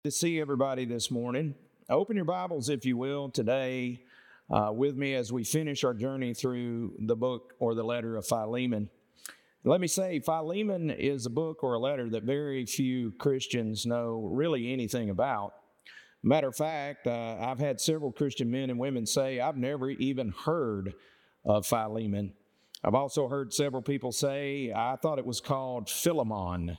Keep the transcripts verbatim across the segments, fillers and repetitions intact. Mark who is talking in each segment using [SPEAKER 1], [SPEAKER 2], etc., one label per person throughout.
[SPEAKER 1] To see everybody this morning. Open your Bibles, if you will, today uh, with me as we finish our journey through the book or the letter of Philemon. Let me say, Philemon is a book or a letter that very few Christians know really anything about. Matter of fact, uh, I've had several Christian men and women say, I've never even heard of Philemon. I've also heard several people say, I thought it was called Philemon.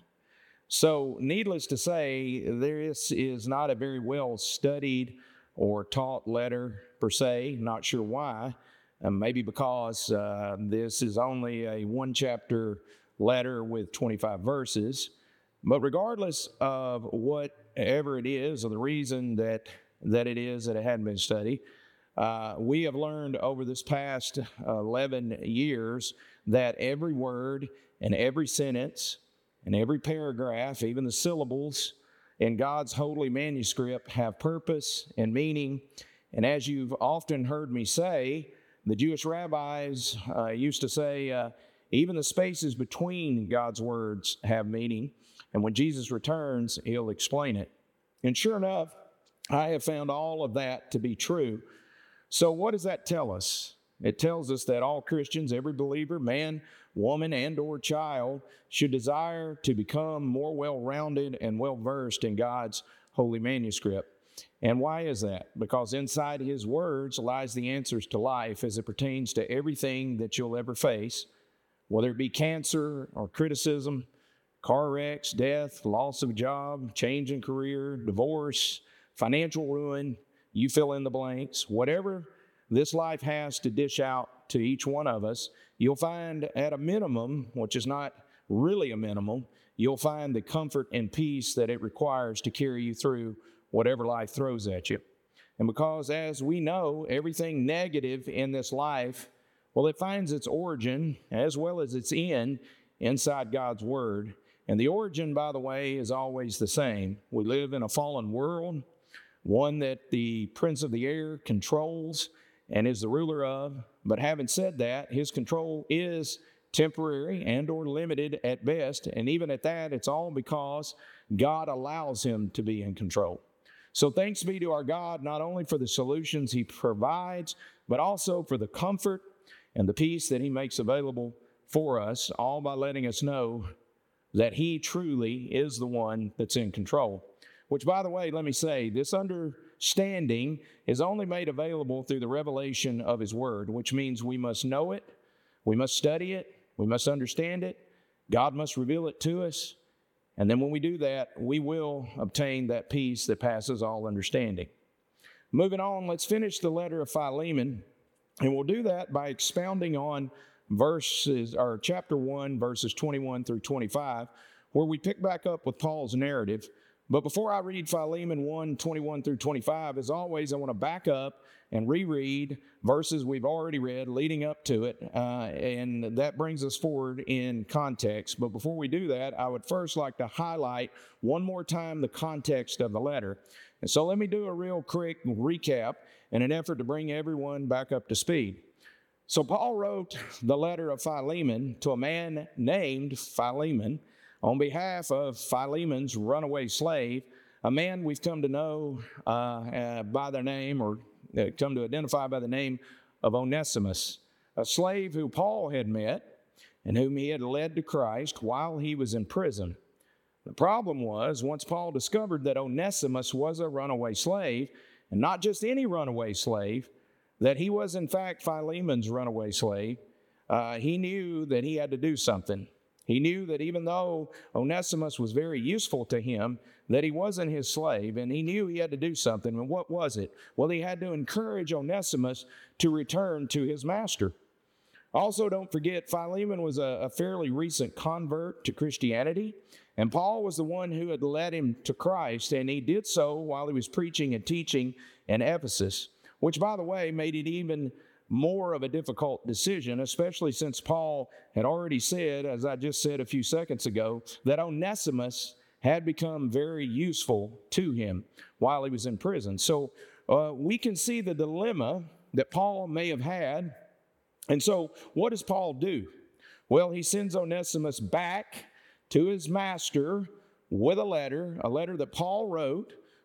[SPEAKER 1] So, needless to say, this is not a very well studied or taught letter per se. Not sure why. Uh, maybe because uh, this is only a one chapter letter with twenty-five verses. But regardless of whatever it is, or the reason that, that it is that it hadn't been studied, uh, we have learned over this past eleven years that every word and every sentence and every paragraph, even the syllables in God's holy manuscript, have purpose and meaning. And as you've often heard me say, the Jewish rabbis uh, used to say, uh, even the spaces between God's words have meaning. And when Jesus returns, he'll explain it. And sure enough, I have found all of that to be true. So what does that tell us? It tells us that all Christians, every believer, man, woman, and or child, should desire to become more well-rounded and well-versed in God's holy manuscript. And why is that? Because inside his words lies the answers to life as it pertains to everything that you'll ever face, whether it be cancer or criticism, car wrecks, death, loss of a job, change in career, divorce, financial ruin, you fill in the blanks, whatever this life has to dish out to each one of us, you'll find at a minimum, which is not really a minimum, you'll find the comfort and peace that it requires to carry you through whatever life throws at you. And because, as we know, everything negative in this life, well, it finds its origin as well as its end inside God's Word. And the origin, by the way, is always the same. We live in a fallen world, one that the prince of the air controls and is the ruler of. But having said that, his control is temporary and or limited at best. And even at that, it's all because God allows him to be in control. So thanks be to our God, not only for the solutions he provides, but also for the comfort and the peace that he makes available for us, all by letting us know that he truly is the one that's in control. Which, by the way, let me say, this understanding is only made available through the revelation of his word, which means we must know it, we must study it, we must understand it, God must reveal it to us, and then when we do that, we will obtain that peace that passes all understanding. Moving on, let's finish the letter of Philemon, and we'll do that by expounding on verses, or chapter one, verses twenty-one through twenty-five, where we pick back up with Paul's narrative. But before I read Philemon one, twenty-one through twenty-five, as always, I want to back up and reread verses we've already read leading up to it, uh, and that brings us forward in context. But before we do that, I would first like to highlight one more time the context of the letter. And so let me do a real quick recap in an effort to bring everyone back up to speed. So Paul wrote the letter of Philemon to a man named Philemon, on behalf of Philemon's runaway slave, a man we've come to know uh, uh, by the name, or uh, come to identify by the name of Onesimus, a slave who Paul had met and whom he had led to Christ while he was in prison. The problem was, once Paul discovered that Onesimus was a runaway slave, and not just any runaway slave, that he was in fact Philemon's runaway slave, uh, he knew that he had to do something. He knew that even though Onesimus was very useful to him, that he wasn't his slave, and he knew he had to do something. And what was it? Well, he had to encourage Onesimus to return to his master. Also, don't forget, Philemon was a, a fairly recent convert to Christianity, and Paul was the one who had led him to Christ, and he did so while he was preaching and teaching in Ephesus, which, by the way, made it even more of a difficult decision, especially since Paul had already said, as I just said a few seconds ago, that Onesimus had become very useful to him while he was in prison. So uh, we can see the dilemma that Paul may have had. And so what does Paul do? Well, he sends Onesimus back to his master with a letter, a letter that Paul wrote,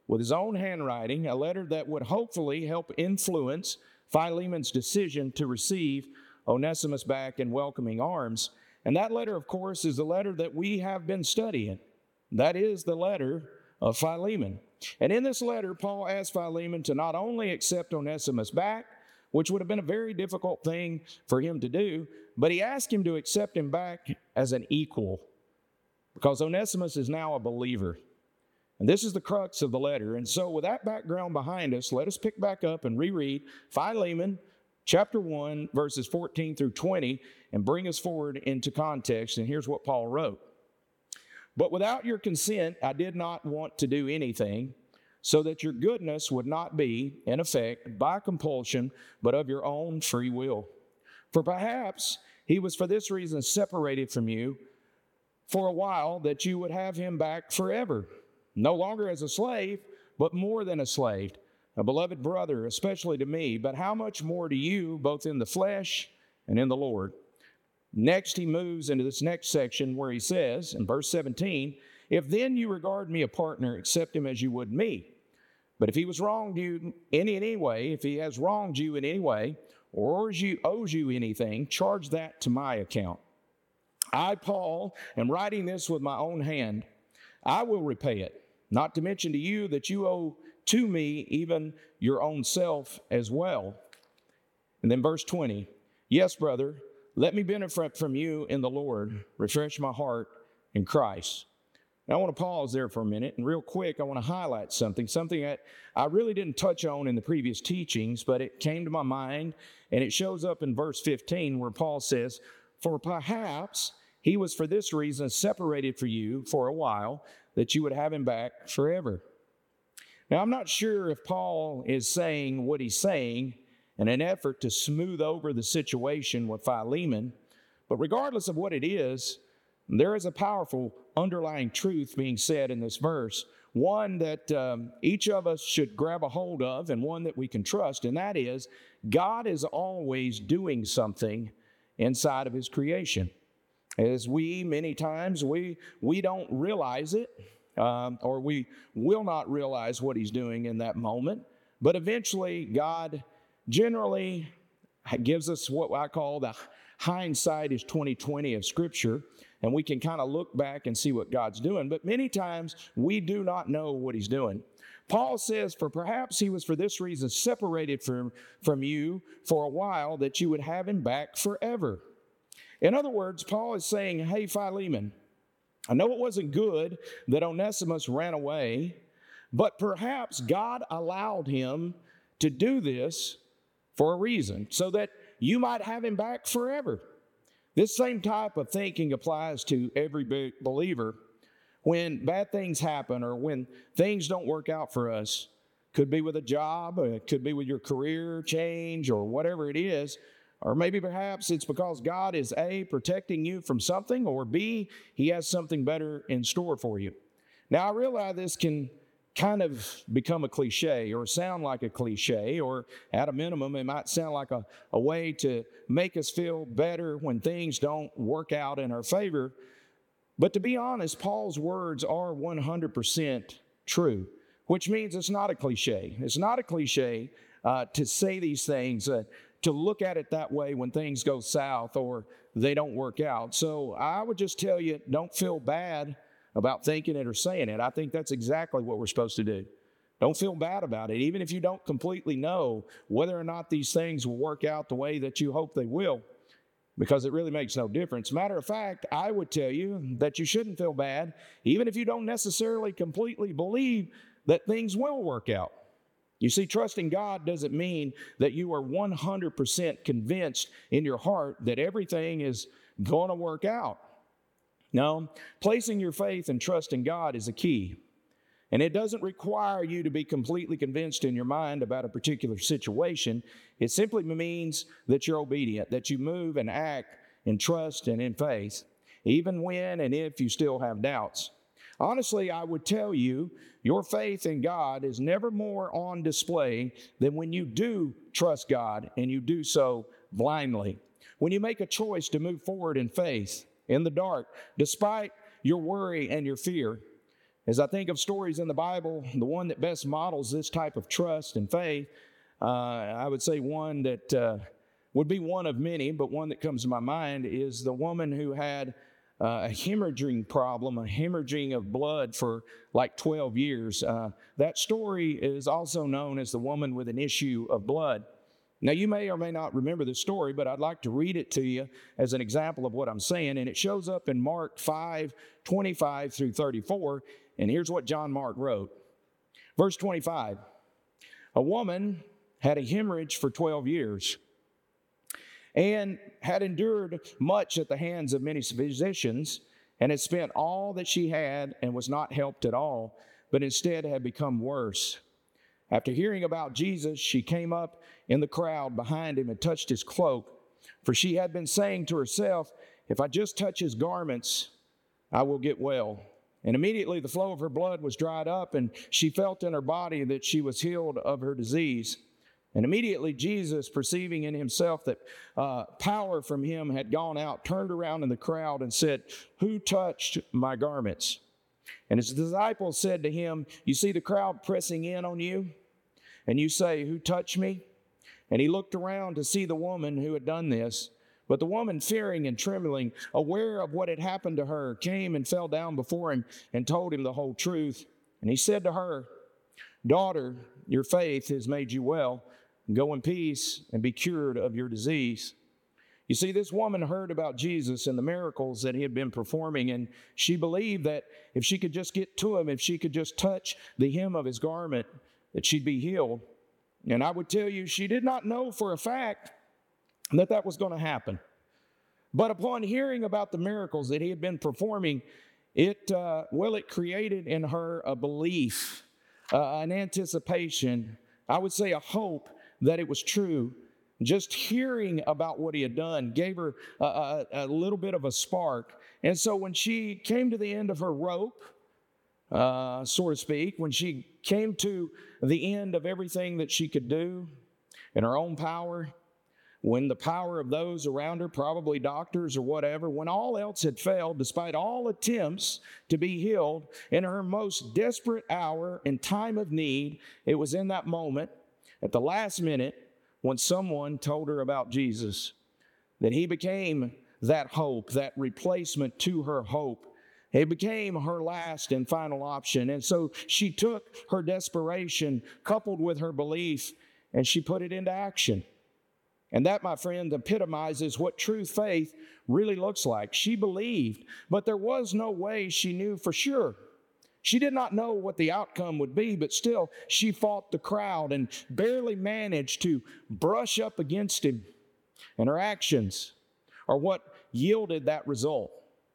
[SPEAKER 1] with his own handwriting, a letter that would hopefully help influence Philemon's decision to receive Onesimus back in welcoming arms. And that letter, of course, is the letter that we have been studying. That is the letter of Philemon. And in this letter, Paul asked Philemon to not only accept Onesimus back, which would have been a very difficult thing for him to do, but he asked him to accept him back as an equal, because Onesimus is now a believer. And this is the crux of the letter. And so with that background behind us, let us pick back up and reread Philemon chapter one, verses fourteen through twenty, and bring us forward into context. And here's what Paul wrote. But without your consent, I did not want to do anything, so that your goodness would not be, in effect, by compulsion, but of your own free will. For perhaps he was for this reason separated from you for a while, that you would have him back forever, no longer as a slave, but more than a slave, a beloved brother, especially to me, but how much more to you, both in the flesh and in the Lord. Next, he moves into this next section where he says, in verse seventeen, if then you regard me a partner, accept him as you would me. But if he was wronged you in any way, if he has wronged you in any way, or owes you, owes you anything, charge that to my account. I, Paul, am writing this with my own hand. I will repay it, not to mention to you that you owe to me even your own self as well. And then verse twenty, yes, brother, let me benefit from you in the Lord. Refresh my heart in Christ. Now, I want to pause there for a minute, and real quick, I want to highlight something, something that I really didn't touch on in the previous teachings, but it came to my mind, and it shows up in verse fifteen where Paul says, for perhaps he was for this reason separated for you for a while, that you would have him back forever. Now, I'm not sure if Paul is saying what he's saying in an effort to smooth over the situation with Philemon, but regardless of what it is, there is a powerful underlying truth being said in this verse, one that um, each of us should grab a hold of and one that we can trust, and that is God is always doing something inside of his creation. As we, many times, we, we don't realize it, um, or we will not realize what he's doing in that moment, but eventually God generally gives us what I call the hindsight is twenty twenty of Scripture, and we can kind of look back and see what God's doing. But many times we do not know what he's doing. Paul says, for perhaps he was for this reason separated from, from you for a while, that you would have him back forever. In other words, Paul is saying, hey, Philemon, I know it wasn't good that Onesimus ran away, but perhaps God allowed him to do this for a reason, so that you might have him back forever. This same type of thinking applies to every believer. When bad things happen or when things don't work out for us, could be with a job, or it could be with your career change or whatever it is, or maybe perhaps it's because God is A, protecting you from something, or B, he has something better in store for you. Now, I realize this can kind of become a cliche or sound like a cliche, or at a minimum, it might sound like a, a way to make us feel better when things don't work out in our favor. But to be honest, Paul's words are one hundred percent true, which means it's not a cliche. It's not a cliche uh, to say these things, uh, to look at it that way when things go south or they don't work out. So I would just tell you, don't feel bad about thinking it or saying it. I think that's exactly what we're supposed to do. Don't feel bad about it, even if you don't completely know whether or not these things will work out the way that you hope they will, because it really makes no difference. Matter of fact, I would tell you that you shouldn't feel bad, even if you don't necessarily completely believe that things will work out. You see, trusting God doesn't mean that you are one hundred percent convinced in your heart that everything is going to work out. No, placing your faith and trust in God is a key. And it doesn't require you to be completely convinced in your mind about a particular situation. It simply means that you're obedient, that you move and act in trust and in faith, even when and if you still have doubts. Honestly, I would tell you, your faith in God is never more on display than when you do trust God and you do so blindly. When you make a choice to move forward in faith, in the dark, despite your worry and your fear. As I think of stories in the Bible, the one that best models this type of trust and faith, uh, I would say one that uh, would be one of many, but one that comes to my mind is the woman who had uh, a hemorrhaging problem, a hemorrhaging of blood for like twelve years. Uh, that story is also known as the woman with an issue of blood. Now, you may or may not remember the story, but I'd like to read it to you as an example of what I'm saying. And it shows up in Mark five, twenty-five through thirty-four. And here's what John Mark wrote. Verse twenty-five, a woman had a hemorrhage for twelve years and had endured much at the hands of many physicians and had spent all that she had and was not helped at all, but instead had become worse. After hearing about Jesus, she came up in the crowd behind him and touched his cloak, for she had been saying to herself, if I just touch his garments, I will get well. And immediately the flow of her blood was dried up, and she felt in her body that she was healed of her disease. And immediately Jesus, perceiving in himself that uh, power from him had gone out, turned around in the crowd and said, who touched my garments? And his disciples said to him, you see the crowd pressing in on you, and you say, who touched me? And he looked around to see the woman who had done this. But the woman, fearing and trembling, aware of what had happened to her, came and fell down before him and told him the whole truth. And he said to her, daughter, your faith has made you well. Go in peace and be cured of your disease. You see, this woman heard about Jesus and the miracles that he had been performing, and she believed that if she could just get to him, if she could just touch the hem of his garment, that she'd be healed. And I would tell you, she did not know for a fact that that was going to happen. But upon hearing about the miracles that he had been performing, it, uh, well, it created in her a belief, uh, an anticipation, I would say a hope that it was true. Just hearing about what he had done gave her a, a, a little bit of a spark. And so when she came to the end of her rope, uh, so to speak, when she came to the end of everything that she could do in her own power, when the power of those around her, probably doctors or whatever, when all else had failed, despite all attempts to be healed, in her most desperate hour and time of need, it was in that moment, at the last minute, when someone told her about Jesus, that he became that hope, that replacement to her hope. It became her last and final option. And so she took her desperation, coupled with her belief, and she put it into action. And that, my friend, epitomizes what true faith really looks like. She believed, but there was no way she knew for sure. She did not know what the outcome would be, but still she fought the crowd and barely managed to brush up against him. And her actions are what yielded that result.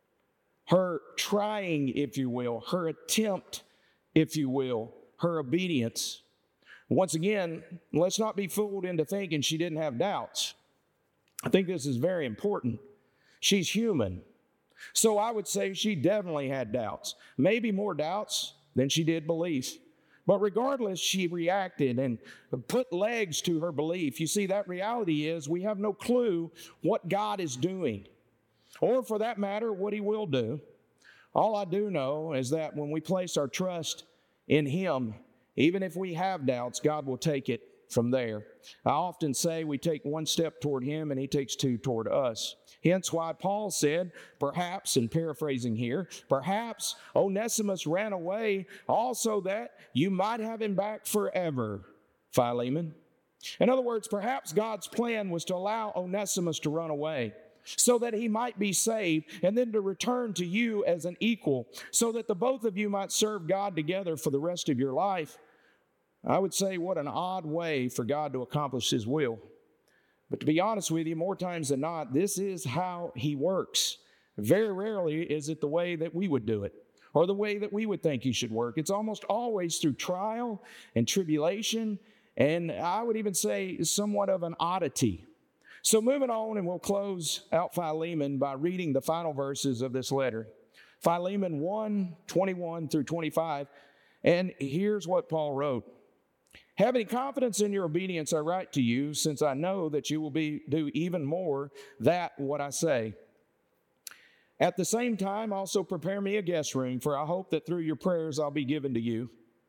[SPEAKER 1] Her trying, if you will, her attempt, if you will, her obedience. Once again, let's not be fooled into thinking she didn't have doubts. I think this is very important. She's human. So I would say she definitely had doubts. Maybe more doubts than she did belief. But regardless, she reacted and put legs to her belief. You see, that reality is we have no clue what God is doing, or for that matter, what he will do. All I do know is that when we place our trust in him, even if we have doubts, God will take it from there. I often say we take one step toward him and he takes two toward us. Hence why Paul said, perhaps, and paraphrasing here, perhaps Onesimus ran away also that you might have him back forever, Philemon. In other words, perhaps God's plan was to allow Onesimus to run away so that he might be saved and then to return to you as an equal so that the both of you might serve God together for the rest of your life. I would say what an odd way for God to accomplish his will. But to be honest with you, more times than not, this is how he works. Very rarely is it the way that we would do it or the way that we would think he should work. It's almost always through trial and tribulation, and I would even say somewhat of an oddity. So moving on, and we'll close out Philemon by reading the final verses of this letter. Philemon one, twenty-one through twenty-five. And here's what Paul wrote. Having confidence in your obedience, I write to you, since I know that you will be do even more that what I say. At the same time, also prepare me a guest room, for I hope that through your prayers I'll be given to you.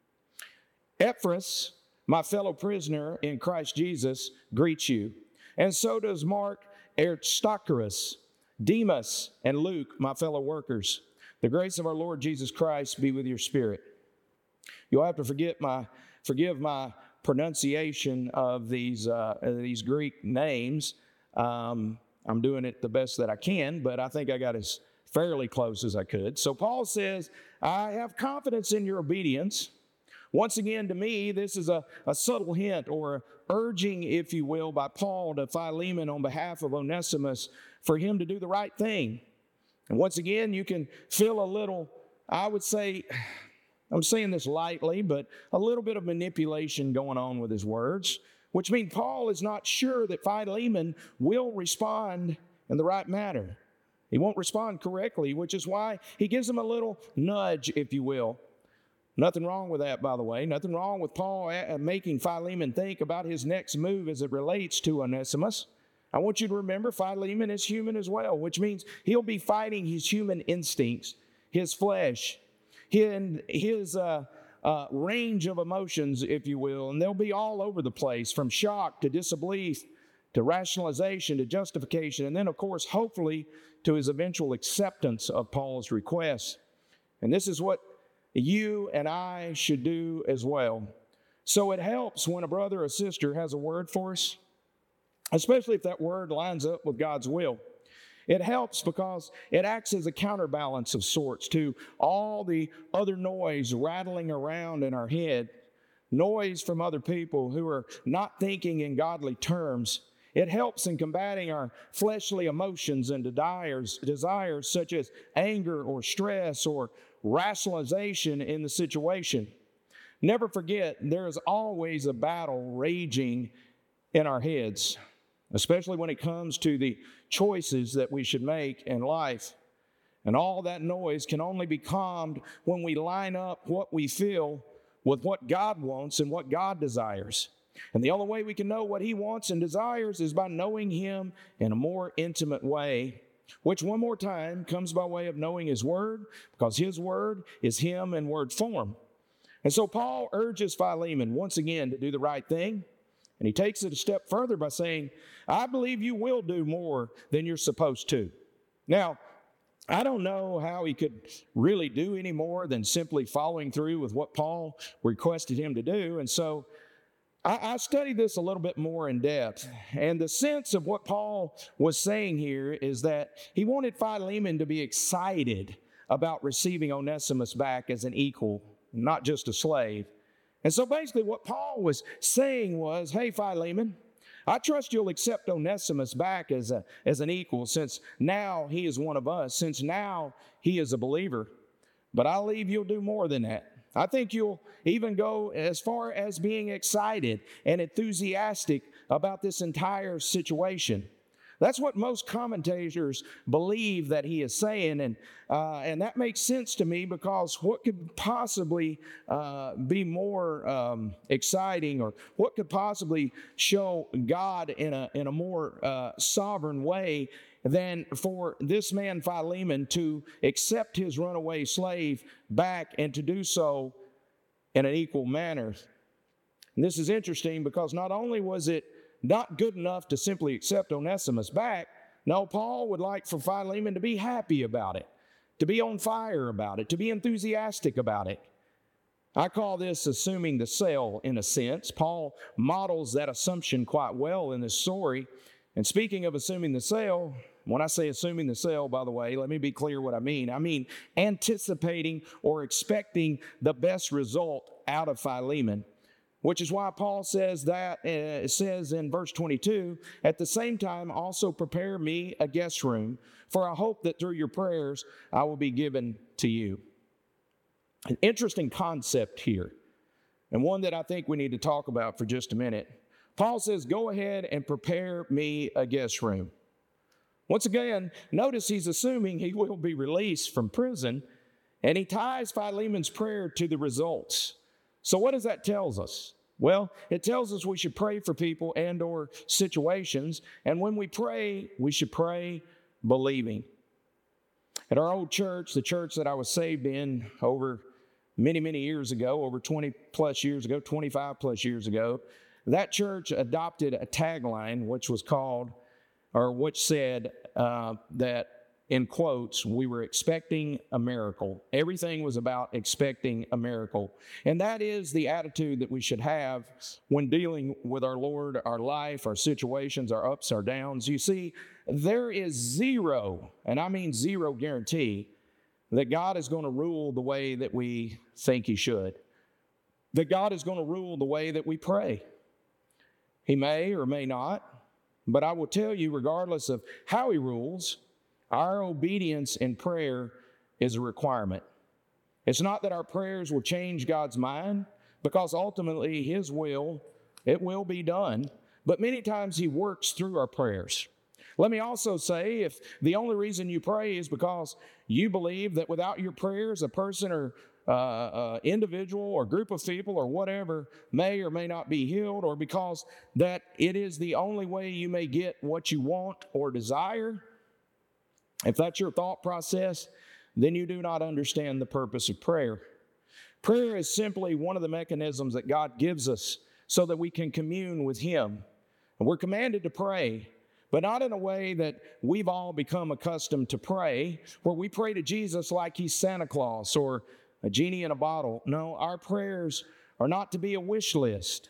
[SPEAKER 1] Epaphras, my fellow prisoner in Christ Jesus, greets you. And so does Mark, Aristarchus, Demas, and Luke, my fellow workers. The grace of our Lord Jesus Christ be with your spirit. You'll have to forget my, forgive my pronunciation of these, uh, these Greek names. Um, I'm doing it the best that I can, but I think I got as fairly close as I could. So Paul says, I have confidence in your obedience. Once again, to me, this is a, a subtle hint or urging, if you will, by Paul to Philemon on behalf of Onesimus for him to do the right thing. And once again, you can feel a little, I would say, I'm saying this lightly, but a little bit of manipulation going on with his words, which means Paul is not sure that Philemon will respond in the right manner. He won't respond correctly, which is why he gives him a little nudge, if you will. Nothing wrong with that, by the way. Nothing wrong with Paul making Philemon think about his next move as it relates to Onesimus. I want you to remember Philemon is human as well, which means he'll be fighting his human instincts, his flesh, his, his uh, uh, range of emotions, if you will, and they'll be all over the place, from shock to disbelief to rationalization to justification, and then, of course, hopefully to his eventual acceptance of Paul's request. And this is what you and I should do as well. So it helps when a brother or sister has a word for us, especially if that word lines up with God's will. It helps because it acts as a counterbalance of sorts to all the other noise rattling around in our head, noise from other people who are not thinking in godly terms. It helps in combating our fleshly emotions and desires, desires such as anger or stress or rationalization in the situation. Never forget, there is always a battle raging in our heads, especially when it comes to the choices that we should make in life. And all that noise can only be calmed when we line up what we feel with what God wants and what God desires. And the only way we can know what He wants and desires is by knowing Him in a more intimate way, which one more time comes by way of knowing His Word, because His Word is Him in word form. And so Paul urges Philemon once again to do the right thing, and he takes it a step further by saying, I believe you will do more than you're supposed to. Now, I don't know how he could really do any more than simply following through with what Paul requested him to do, and so I, I studied this a little bit more in depth, and the sense of what Paul was saying here is that he wanted Philemon to be excited about receiving Onesimus back as an equal, not just a slave. And so basically what Paul was saying was, hey, Philemon, I trust you'll accept Onesimus back as, a, as an equal, since now he is one of us, since now he is a believer. But I believe you'll do more than that. I think you'll even go as far as being excited and enthusiastic about this entire situation. That's what most commentators believe that he is saying, and uh, and that makes sense to me, because what could possibly uh, be more um, exciting, or what could possibly show God in a in a more uh, sovereign way than for this man Philemon to accept his runaway slave back, and to do so in an equal manner. And this is interesting because not only was it not good enough to simply accept Onesimus back, no, Paul would like for Philemon to be happy about it, to be on fire about it, to be enthusiastic about it. I call this assuming the sale in a sense. Paul models that assumption quite well in this story. And speaking of assuming the sale, when I say assuming the sale, by the way, let me be clear what I mean. I mean anticipating or expecting the best result out of Philemon, which is why Paul says that, uh, it says in verse twenty-two, at the same time also prepare me a guest room, for I hope that through your prayers I will be given to you. An interesting concept here, and one that I think we need to talk about for just a minute. Paul says, go ahead and prepare me a guest room. Once again, notice he's assuming he will be released from prison, and he ties Philemon's prayer to the results. So what does that tell us? Well, it tells us we should pray for people and or situations, and when we pray, we should pray believing. At our old church, the church that I was saved in over many, many years ago, over twenty plus years ago, twenty-five plus years ago, that church adopted a tagline which was called, or which said uh, that, in quotes, we were expecting a miracle. Everything was about expecting a miracle. And that is the attitude that we should have when dealing with our Lord, our life, our situations, our ups, our downs. You see, there is zero, and I mean zero guarantee, that God is going to rule the way that we think He should. That God is going to rule the way that we pray. He may or may not, but I will tell you, regardless of how He rules, our obedience in prayer is a requirement. It's not that our prayers will change God's mind, because ultimately His will, it will be done, but many times He works through our prayers. Let me also say, if the only reason you pray is because you believe that without your prayers, a person or uh, uh, individual or group of people or whatever may or may not be healed, or because that it is the only way you may get what you want or desire, if that's your thought process, then you do not understand the purpose of prayer. Prayer is simply one of the mechanisms that God gives us so that we can commune with Him. And we're commanded to pray, but not in a way that we've all become accustomed to pray, where we pray to Jesus like He's Santa Claus or a genie in a bottle. No, our prayers are not to be a wish list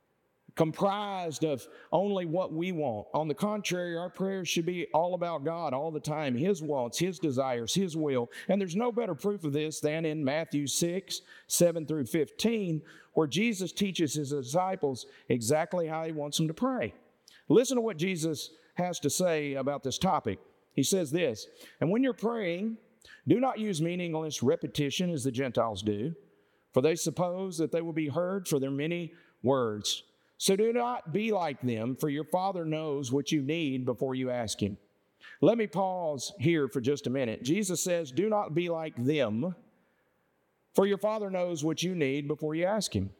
[SPEAKER 1] comprised of only what we want. On the contrary, our prayers should be all about God all the time, His wants, His desires, His will. And there's no better proof of this than in Matthew six, seven through fifteen, where Jesus teaches His disciples exactly how He wants them to pray. Listen to what Jesus has to say about this topic. He says this, "And when you're praying, do not use meaningless repetition as the Gentiles do, for they suppose that they will be heard for their many words. So do not be like them, for your Father knows what you need before you ask Him." Let me pause here for just a minute. Jesus says, do not be like them, for your Father knows what you need before you ask Him.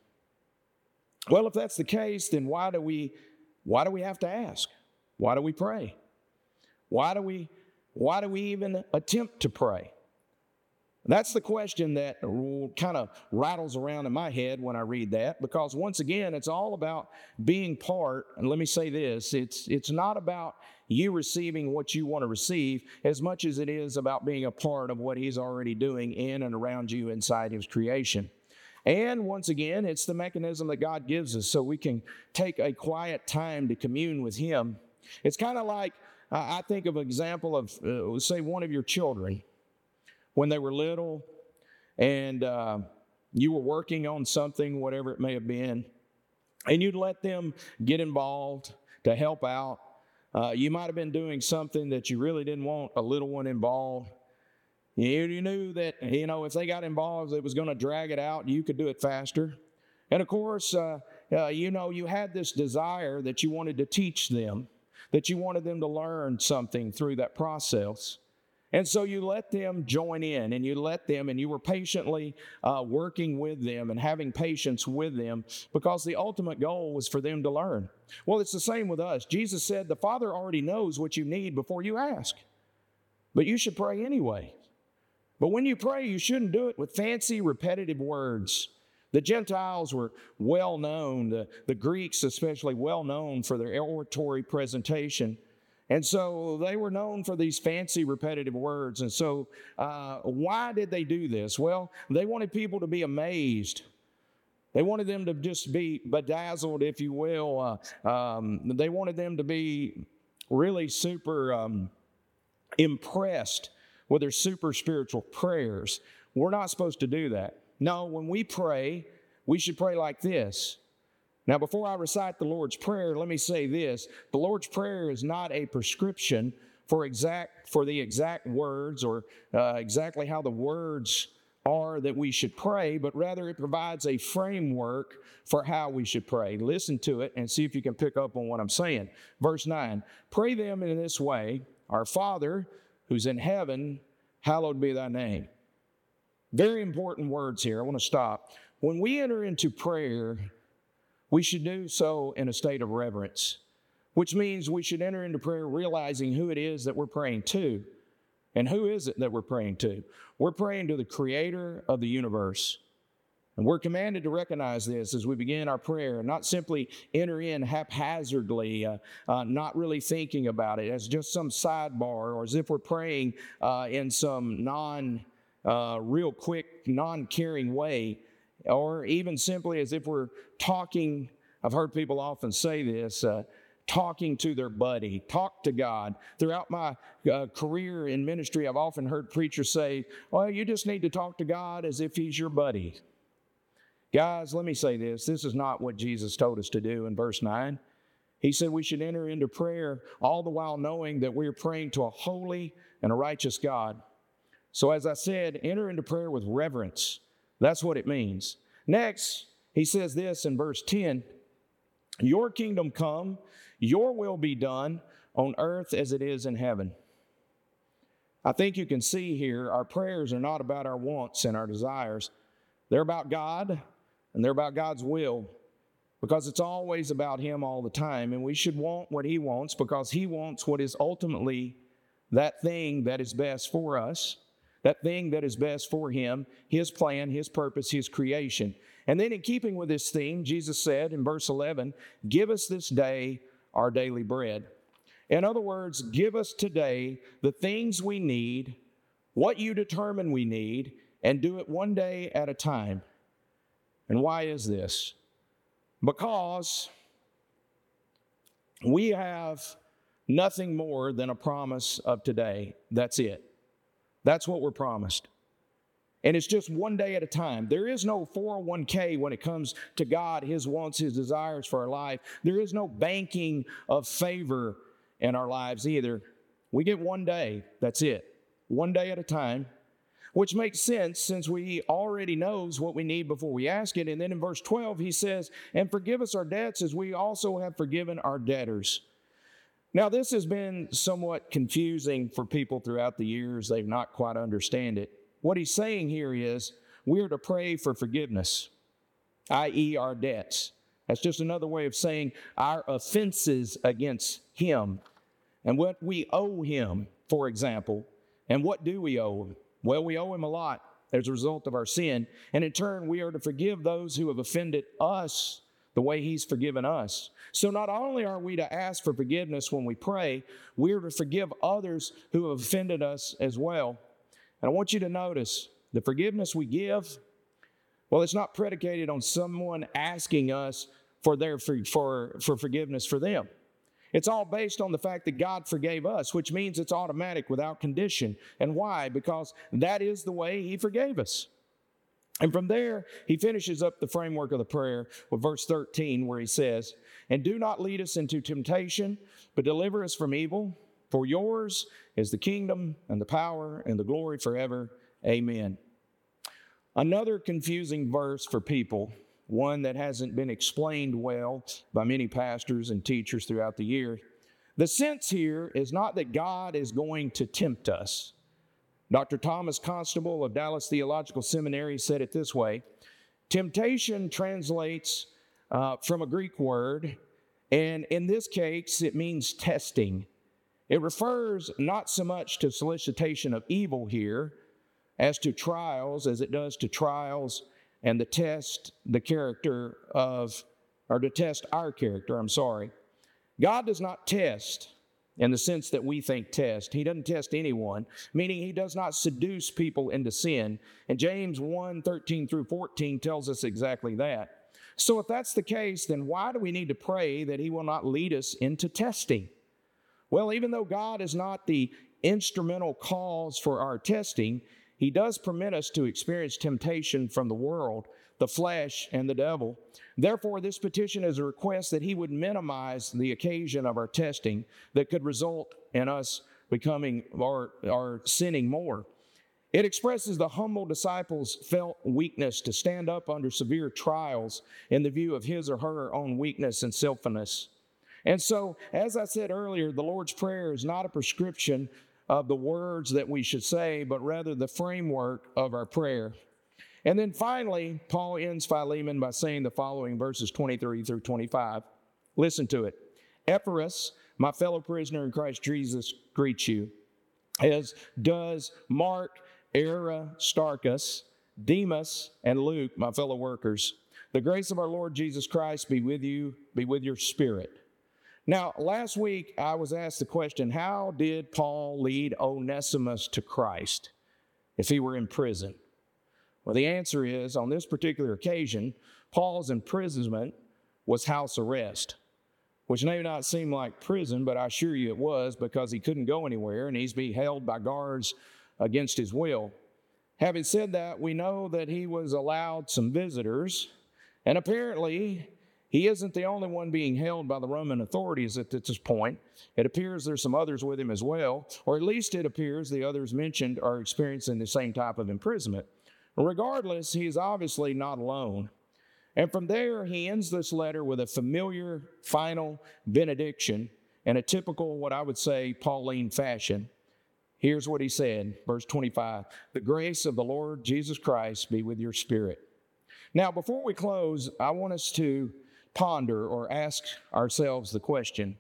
[SPEAKER 1] Well, if that's the case, then why do we, why do we have to ask? Why do we pray? Why do we, why do we even attempt to pray? That's the question that kind of rattles around in my head when I read that, because once again, it's all about being part, and let me say this, it's, it's not about you receiving what you want to receive as much as it is about being a part of what He's already doing in and around you inside His creation. And once again, it's the mechanism that God gives us so we can take a quiet time to commune with Him. It's kind of like, uh, I think of an example of, uh, say, one of your children. When they were little and uh, you were working on something, whatever it may have been, and you'd let them get involved to help out. Uh, you might have been doing something that you really didn't want a little one involved. You, you knew that, you know, if they got involved, it was going to drag it out. You could do it faster. And of course, uh, uh, you know, you had this desire that you wanted to teach them, that you wanted them to learn something through that process. And so you let them join in, and you let them, and you were patiently uh, working with them and having patience with them, because the ultimate goal was for them to learn. Well, it's the same with us. Jesus said the Father already knows what you need before you ask, but you should pray anyway. But when you pray, you shouldn't do it with fancy, repetitive words. The Gentiles were well known, the, the Greeks especially well known for their oratory presentation. And so they were known for these fancy, repetitive words. And so uh, why did they do this? Well, they wanted people to be amazed. They wanted them to just be bedazzled, if you will. Uh, um, they wanted them to be really super um, impressed with their super spiritual prayers. We're not supposed to do that. No, when we pray, we should pray like this. Now, before I recite the Lord's Prayer, let me say this. The Lord's Prayer is not a prescription for exact for the exact words or uh, exactly how the words are that we should pray, but rather it provides a framework for how we should pray. Listen to it and see if you can pick up on what I'm saying. Verse nine, pray them in this way, Our Father who's in heaven, hallowed be thy name. Very important words here. I want to stop. When we enter into prayer, we should do so in a state of reverence, which means we should enter into prayer realizing who it is that we're praying to. And who is it that we're praying to? We're praying to the creator of the universe. And we're commanded to recognize this as we begin our prayer, and not simply enter in haphazardly, uh, uh, not really thinking about it as just some sidebar, or as if we're praying uh, in some non, uh, real quick, non-caring way, or even simply as if we're talking. I've heard people often say this, uh, talking to their buddy, talk to God. Throughout my uh, career in ministry, I've often heard preachers say, well, you just need to talk to God as if He's your buddy. Guys, let me say this. This is not what Jesus told us to do in verse nine. He said we should enter into prayer all the while knowing that we are praying to a holy and a righteous God. So as I said, enter into prayer with reverence. That's what it means. Next, he says this in verse ten, your kingdom come, your will be done on earth as it is in heaven. I think you can see here our prayers are not about our wants and our desires. They're about God. And they're about God's will, because it's always about Him all the time. And we should want what He wants, because He wants what is ultimately that thing that is best for us, that thing that is best for Him, His plan, His purpose, His creation. And then in keeping with this theme, Jesus said in verse eleven, give us this day our daily bread. In other words, give us today the things we need, what you determine we need, and do it one day at a time. And why is this? Because we have nothing more than a promise of today. That's it. That's what we're promised. And it's just one day at a time. There is no four oh one k when it comes to God, His wants, His desires for our life. There is no banking of favor in our lives either. We get one day. That's it. One day at a time. Which makes sense since we already knows what we need before we ask it. And then in verse twelve, he says, and forgive us our debts as we also have forgiven our debtors. Now, this has been somewhat confusing for people throughout the years. They've not quite understand it. What he's saying here is we are to pray for forgiveness, that is our debts. That's just another way of saying our offenses against Him and what we owe Him, for example. And what do we owe Him? Well, we owe Him a lot as a result of our sin. And in turn, we are to forgive those who have offended us the way He's forgiven us. So not only are we to ask for forgiveness when we pray, we are to forgive others who have offended us as well. And I want you to notice the forgiveness we give, well, it's not predicated on someone asking us for their for, for, for forgiveness for them. It's all based on the fact that God forgave us, which means it's automatic without condition. And why? Because that is the way He forgave us. And from there, he finishes up the framework of the prayer with verse thirteen, where he says, and do not lead us into temptation, but deliver us from evil. For yours is the kingdom and the power and the glory forever. Amen. Another confusing verse for people, one that hasn't been explained well by many pastors and teachers throughout the year. The sense here is not that God is going to tempt us. Doctor Thomas Constable of Dallas Theological Seminary said it this way: temptation translates uh, from a Greek word, and in this case, it means testing. It refers not so much to solicitation of evil here as to trials, as it does to trials and the test the character of, or to test our character, I'm sorry. God does not test in the sense that we think test. He doesn't test anyone, meaning He does not seduce people into sin. And James one, thirteen through fourteen tells us exactly that. So if that's the case, then why do we need to pray that He will not lead us into testing? Well, even though God is not the instrumental cause for our testing, He does permit us to experience temptation from the world, the flesh, and the devil. Therefore, this petition is a request that He would minimize the occasion of our testing that could result in us becoming or, or sinning more. It expresses the humble disciples' felt weakness to stand up under severe trials in the view of his or her own weakness and sinfulness. And so, as I said earlier, the Lord's Prayer is not a prescription of the words that we should say, but rather the framework of our prayer. And then finally, Paul ends Philemon by saying the following, verses twenty-three through twenty-five. Listen to it. Epaphras, my fellow prisoner in Christ Jesus, greets you. as does Mark, Aristarchus, Demas, and Luke, my fellow workers. The grace of our Lord Jesus Christ be with you, be with your spirit. Now, last week I was asked the question, how did Paul lead Onesimus to Christ if he were in prison? Well, the answer is, on this particular occasion, Paul's imprisonment was house arrest, which may not seem like prison, but I assure you it was, because he couldn't go anywhere and he's being held by guards against his will. Having said that, we know that he was allowed some visitors, and apparently he isn't the only one being held by the Roman authorities at this point. It appears there's some others with him as well, or at least it appears the others mentioned are experiencing the same type of imprisonment. Regardless, he is obviously not alone. And from there, he ends this letter with a familiar final benediction in a typical, what I would say, Pauline fashion. Here's what he said, verse twenty-five, "The grace of the Lord Jesus Christ be with your spirit." Now, before we close, I want us to ponder or ask ourselves the question,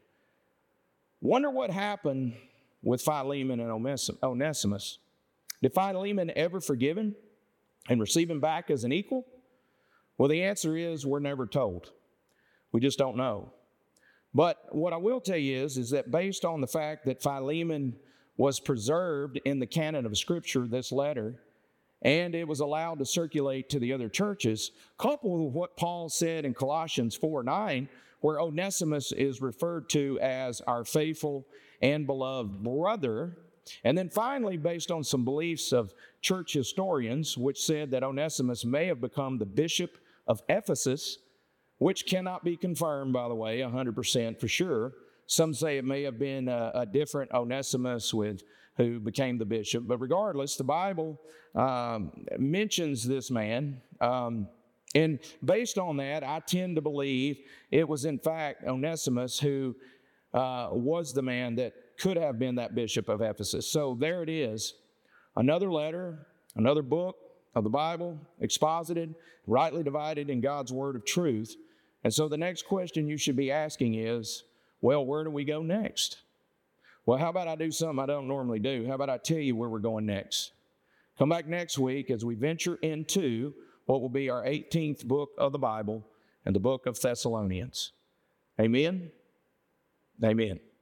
[SPEAKER 1] wonder what happened with Philemon and Onesimus. Did Philemon ever forgive him and receive him back as an equal? Well, the answer is we're never told. We just don't know. But what I will tell you is, is that based on the fact that Philemon was preserved in the canon of Scripture, this letter, and it was allowed to circulate to the other churches, coupled with what Paul said in Colossians four nine, where Onesimus is referred to as our faithful and beloved brother. And then finally, based on some beliefs of church historians, which said that Onesimus may have become the bishop of Ephesus, which cannot be confirmed, by the way, one hundred percent for sure. Some say it may have been a, a different Onesimus with who became the bishop. But regardless, the Bible um, mentions this man. Um, and based on that, I tend to believe it was, in fact, Onesimus who uh, was the man that could have been that bishop of Ephesus. So there it is. Another letter, another book of the Bible, exposited, rightly divided in God's word of truth. And so the next question you should be asking is, well, where do we go next? Well, how about I do something I don't normally do? How about I tell you where we're going next? Come back next week as we venture into what will be our eighteenth book of the Bible and the book of Thessalonians. Amen? Amen.